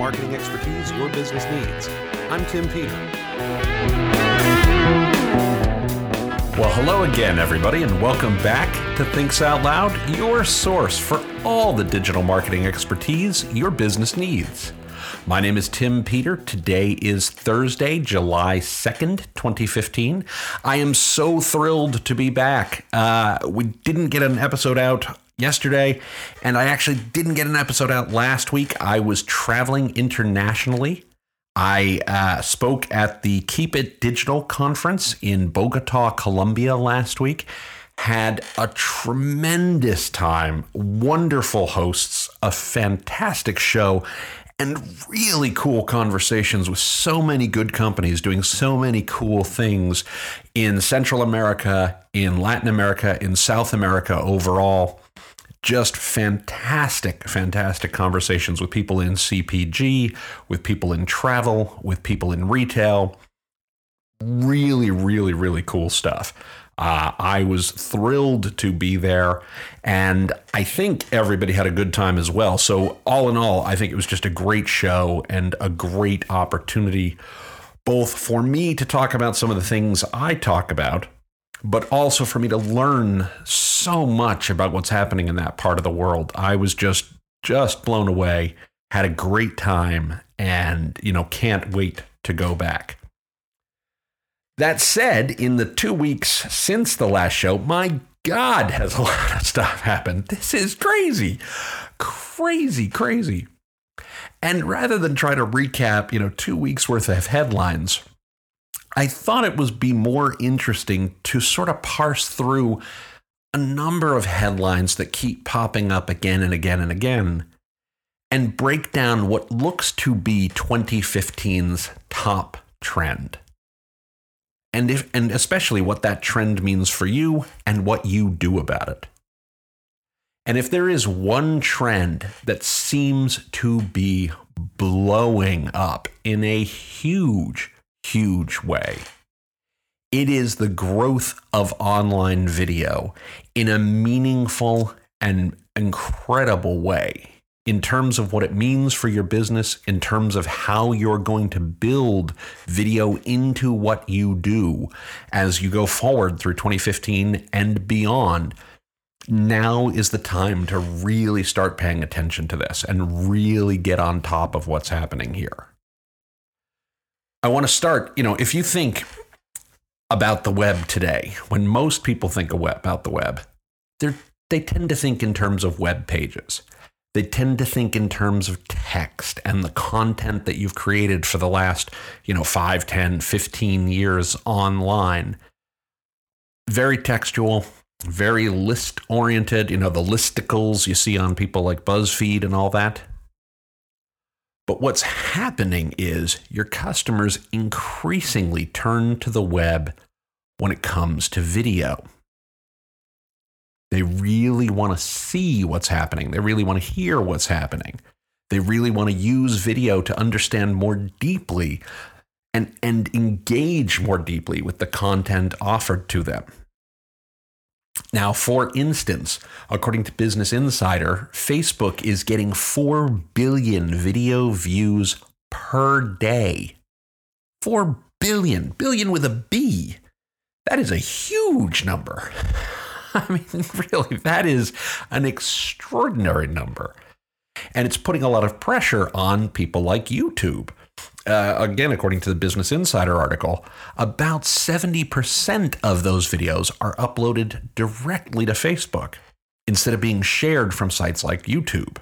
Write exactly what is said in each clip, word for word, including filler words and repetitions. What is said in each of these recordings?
marketing expertise your business needs. I'm Tim Peter. Well, hello again, everybody, and welcome back to Thinks Out Loud, your source for all the digital marketing expertise your business needs. My name is Tim Peter. Today is Thursday, July second, twenty fifteen. I am so thrilled to be back. Uh, we didn't get an episode out yesterday, and I actually didn't get an episode out last week. I was traveling internationally. I uh, spoke at the Keep It Digital conference in Bogota, Colombia last week. Had a tremendous time, wonderful hosts, a fantastic show, and really cool conversations with so many good companies doing so many cool things in Central America, in Latin America, in South America overall. Just fantastic, fantastic conversations with people in C P G, with people in travel, with people in retail. Really, really, really cool stuff. Uh, I was thrilled to be there, and I think everybody had a good time as well. So all in all, I think it was just a great show and a great opportunity, both for me to talk about some of the things I talk about, but also for me to learn so much about what's happening in that part of the world. I was just, just blown away, had a great time, and, you know, can't wait to go back. That said, in the two weeks since the last show, my God, has a lot of stuff happened. This is crazy, crazy, crazy. And rather than try to recap, you know, two weeks worth of headlines, I thought it would be more interesting to sort of parse through a number of headlines that keep popping up again and again and again and break down what looks to be twenty fifteen's top trend. And if, and especially what that trend means for you and what you do about it. And if there is one trend that seems to be blowing up in a huge, huge way, it is the growth of online video in a meaningful and incredible way. In terms of what it means for your business, in terms of how you're going to build video into what you do as you go forward through twenty fifteen and beyond, now is the time to really start paying attention to this and really get on top of what's happening here. I want to start, you know, if you think about the web today, when most people think about the web, they're, they tend to think in terms of web pages. They tend to think in terms of text and the content that you've created for the last, you know, five, ten, fifteen years online. Very textual, very list-oriented, you know, the listicles you see on people like BuzzFeed and all that. But what's happening is your customers increasingly turn to the web when it comes to video. They really want to see what's happening. They really want to hear what's happening. They really want to use video to understand more deeply and, and engage more deeply with the content offered to them. Now, for instance, according to Business Insider, Facebook is getting four billion video views per day. four billion, billion with a B. That is a huge number. I mean, really, that is an extraordinary number. And it's putting a lot of pressure on people like YouTube. Uh, again, according to the Business Insider article, about seventy percent of those videos are uploaded directly to Facebook instead of being shared from sites like YouTube.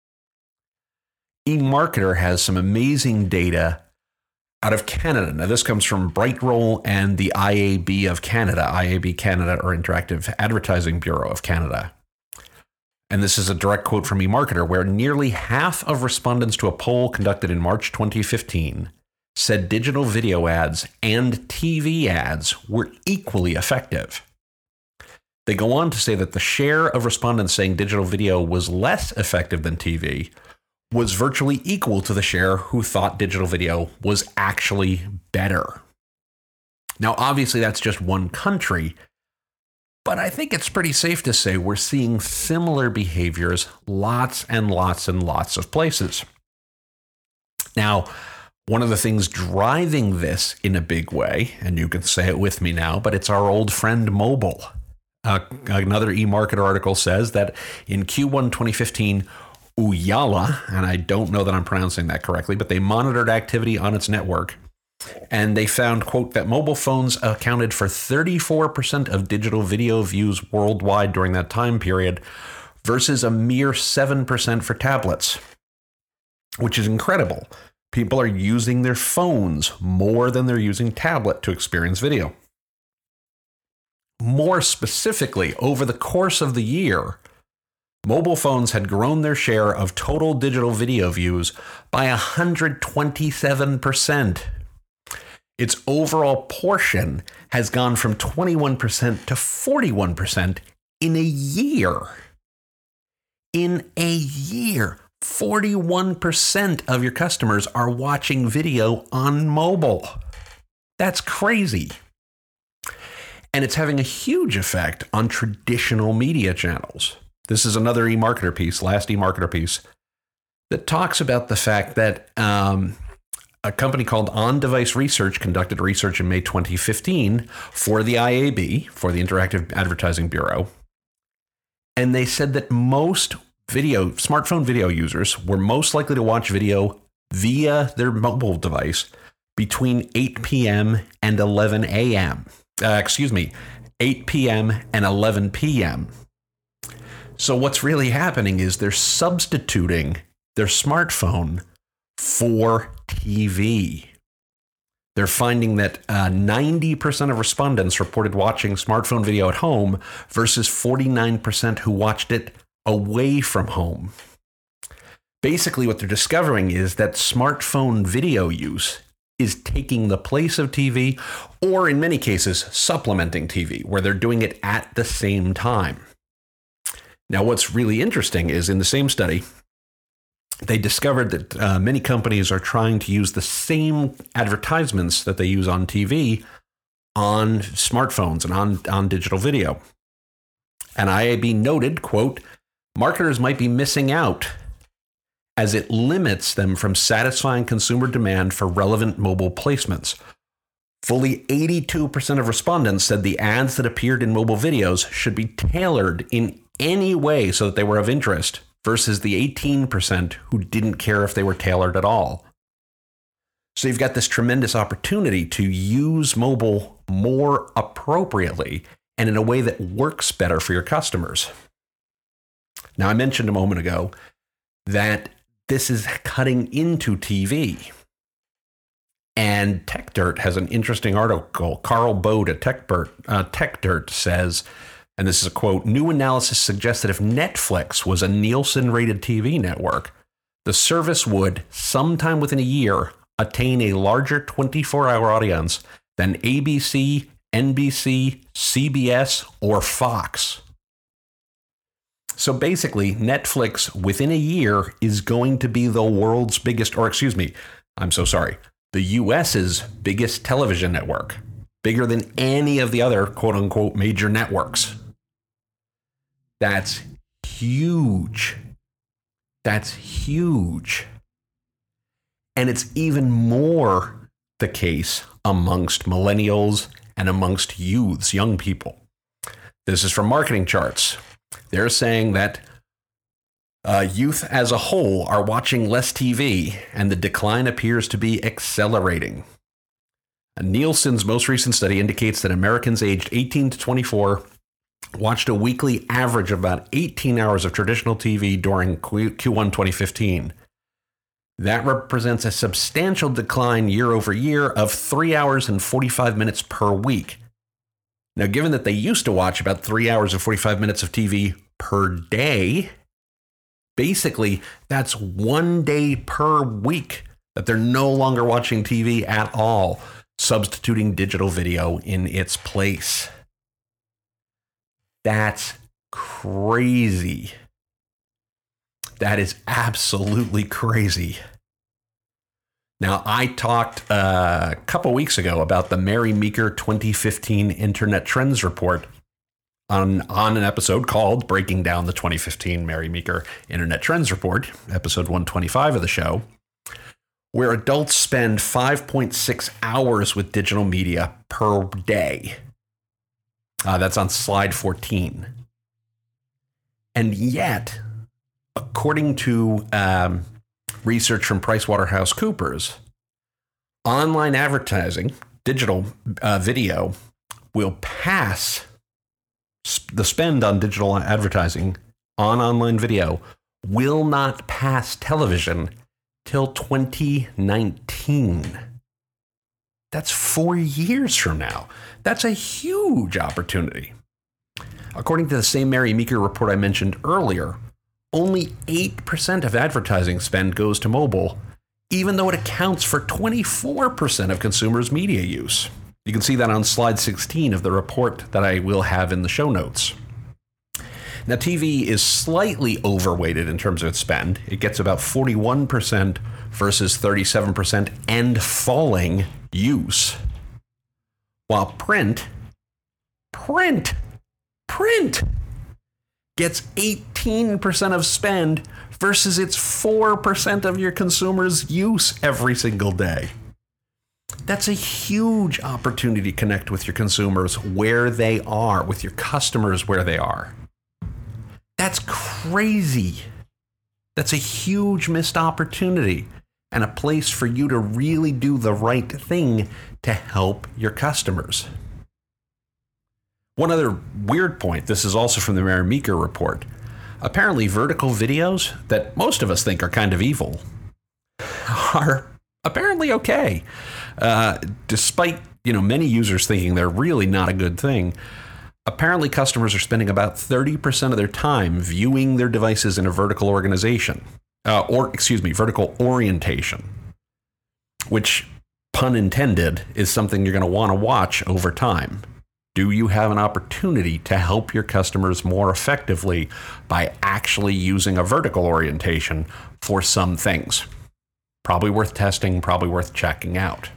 eMarketer has some amazing data out of Canada. Now, this comes from Brightroll and the I A B of Canada, I A B Canada, or Interactive Advertising Bureau of Canada. And this is a direct quote from eMarketer, where nearly half of respondents to a poll conducted in March twenty fifteen said digital video ads and T V ads were equally effective. They go on to say that the share of respondents saying digital video was less effective than T V was virtually equal to the share who thought digital video was actually better. Now, obviously, that's just one country, but I think it's pretty safe to say we're seeing similar behaviors lots and lots and lots of places. Now, one of the things driving this in a big way, and you can say it with me now, but it's our old friend mobile. Uh, another eMarketer article says that in Q one twenty fifteen, Ooyala, and I don't know that I'm pronouncing that correctly, but they monitored activity on its network, and they found, quote, that mobile phones accounted for thirty-four percent of digital video views worldwide during that time period versus a mere seven percent for tablets, which is incredible. People are using their phones more than they're using tablet to experience video. More specifically, over the course of the year, mobile phones had grown their share of total digital video views by one hundred twenty-seven percent. Its overall portion has gone from twenty-one percent to forty-one percent in a year. In a year, forty-one percent of your customers are watching video on mobile. That's crazy. And it's having a huge effect on traditional media channels. This is another eMarketer piece, last eMarketer piece, that talks about the fact that um, a company called On Device Research conducted research in May twenty fifteen for the I A B, for the Interactive Advertising Bureau. And they said that most video, smartphone video users were most likely to watch video via their mobile device between eight p.m. and eleven a.m. Uh, excuse me, eight p.m. and eleven p.m. So what's really happening is they're substituting their smartphone for T V. They're finding that uh, ninety percent of respondents reported watching smartphone video at home versus forty-nine percent who watched it away from home. Basically, what they're discovering is that smartphone video use is taking the place of T V, or in many cases, supplementing T V, where they're doing it at the same time. Now, what's really interesting is in the same study, they discovered that uh, many companies are trying to use the same advertisements that they use on T V on smartphones and on, on digital video. And I A B noted, quote, marketers might be missing out as it limits them from satisfying consumer demand for relevant mobile placements. Fully eighty-two percent of respondents said the ads that appeared in mobile videos should be tailored in any way so that they were of interest, versus the eighteen percent who didn't care if they were tailored at all. So you've got this tremendous opportunity to use mobile more appropriately and in a way that works better for your customers. Now, I mentioned a moment ago that this is cutting into T V. And TechDirt has an interesting article. Carl Bode at TechDirt, uh, TechDirt says, and this is a quote, new analysis suggests that if Netflix was a Nielsen-rated T V network, the service would, sometime within a year, attain a larger twenty-four hour audience than A B C, N B C, C B S, or Fox. So basically, Netflix within a year is going to be the world's biggest, or excuse me, I'm so sorry, the U S's biggest television network, bigger than any of the other quote unquote major networks. That's huge. That's huge. And it's even more the case amongst millennials and amongst youths, young people. This is from Marketing Charts. They're saying that uh, youth as a whole are watching less T V, and the decline appears to be accelerating. Nielsen's most recent study indicates that Americans aged eighteen to twenty-four watched a weekly average of about eighteen hours of traditional T V during Q one twenty fifteen. That represents a substantial decline year over year of three hours and forty-five minutes per week. Now, given that they used to watch about three hours and forty-five minutes of T V per day, basically that's one day per week that they're no longer watching T V at all, substituting digital video in its place. That's crazy. That is absolutely crazy. Now, I talked uh, a couple weeks ago about the Mary Meeker twenty fifteen Internet Trends Report on, on an episode called Breaking Down the twenty fifteen Mary Meeker Internet Trends Report, episode one twenty-five of the show, where adults spend five point six hours with digital media per day. Uh, that's on slide fourteen. And yet, according to um, research from PricewaterhouseCoopers, online advertising, digital uh, video, will pass sp- the spend on digital advertising on online video will not pass television till twenty nineteen. That's four years from now. That's a huge opportunity. According to the same Mary Meeker report I mentioned earlier, only eight percent of advertising spend goes to mobile, even though it accounts for twenty-four percent of consumers' media use. You can see that on slide sixteen of the report that I will have in the show notes. Now, T V is slightly overweighted in terms of its spend. It gets about forty-one percent versus thirty-seven percent and falling use. While print, print, print gets eighteen percent of spend versus its four percent of your consumers' use every single day. That's a huge opportunity to connect with your consumers where they are, with your customers where they are. That's crazy. That's a huge missed opportunity and a place for you to really do the right thing to help your customers. One other weird point, this is also from the Mary Meeker report. Apparently, vertical videos that most of us think are kind of evil are apparently okay. Uh, despite, you know, many users thinking they're really not a good thing, apparently customers are spending about thirty percent of their time viewing their devices in a vertical organization, uh, or excuse me, vertical orientation, which, pun intended, is something you're going to want to watch over time. Do you have an opportunity to help your customers more effectively by actually using a vertical orientation for some things? Probably worth testing, probably worth checking out.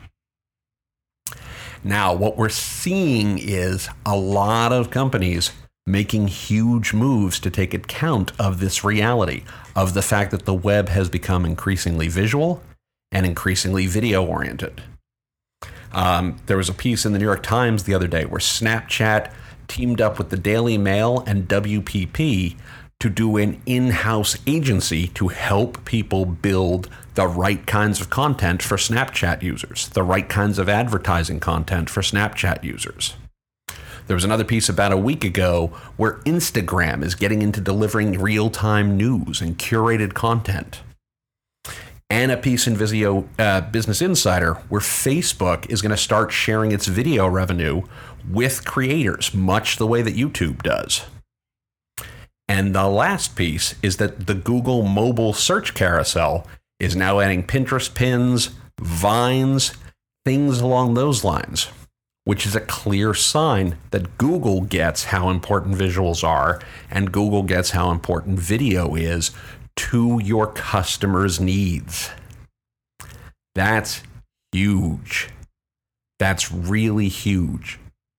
Now, what we're seeing is a lot of companies making huge moves to take account of this reality, of the fact that the web has become increasingly visual and increasingly video-oriented. Um, there was a piece in the New York Times the other day where Snapchat teamed up with the Daily Mail and W P P to do an in-house agency to help people build the right kinds of content for Snapchat users, the right kinds of advertising content for Snapchat users. There was another piece about a week ago where Instagram is getting into delivering real-time news and curated content. And a piece in Visio, uh, Business Insider where Facebook is going to start sharing its video revenue with creators, much the way that YouTube does. And the last piece is that the Google mobile search carousel is now adding Pinterest pins, vines, things along those lines, which is a clear sign that Google gets how important visuals are and Google gets how important video is to your customers' needs. That's huge. That's really huge.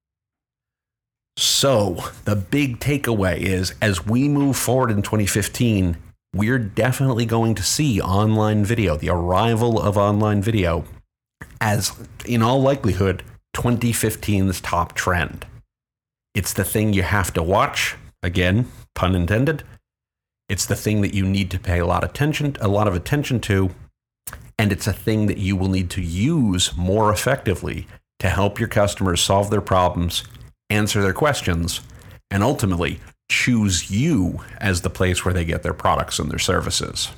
So the big takeaway is, as we move forward in twenty fifteen, we're definitely going to see online video, the arrival of online video, as, in all likelihood, twenty fifteen's top trend. It's the thing you have to watch. Again, pun intended. It's the thing that you need to pay a lot of attention, a lot of attention to, and it's a thing that you will need to use more effectively to help your customers solve their problems, answer their questions, and ultimately choose you as the place where they get their products and their services.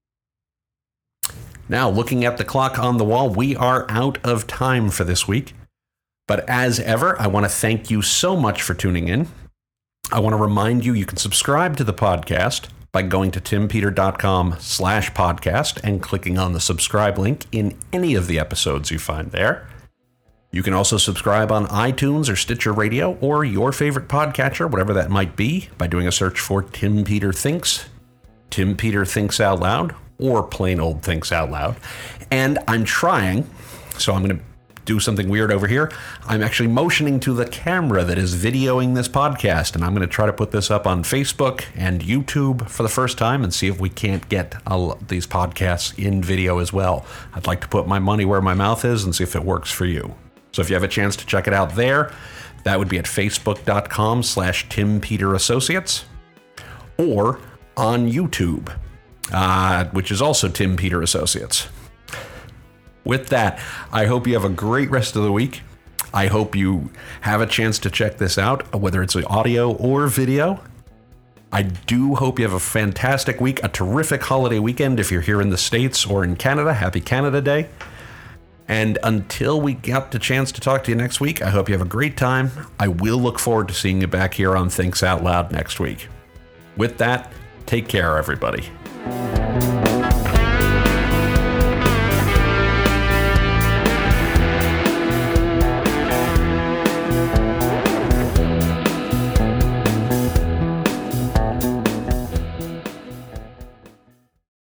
Now, looking at the clock on the wall, we are out of time for this week. But as ever, I want to thank you so much for tuning in. I want to remind you, you can subscribe to the podcast by going to timpeter.com slash podcast and clicking on the subscribe link in any of the episodes you find there. You can also subscribe on iTunes or Stitcher Radio or your favorite podcatcher, whatever that might be, by doing a search for Tim Peter Thinks, Tim Peter Thinks Out Loud, or plain old Thinks Out Loud. And I'm trying, so I'm going to do something weird over here, I'm actually motioning to the camera that is videoing this podcast, and I'm going to try to put this up on Facebook and YouTube for the first time and see if we can't get a, these podcasts in video as well. I'd like to put my money where my mouth is and see if it works for you. So if you have a chance to check it out there, that would be at facebook.com slash Tim Peter Associates or on YouTube, uh, which is also Tim Peter Associates. With that, I hope you have a great rest of the week. I hope you have a chance to check this out, whether it's audio or video. I do hope you have a fantastic week, a terrific holiday weekend if you're here in the States or in Canada. Happy Canada Day. And until we get the chance to talk to you next week, I hope you have a great time. I will look forward to seeing you back here on Thinks Out Loud next week. With that, take care, everybody.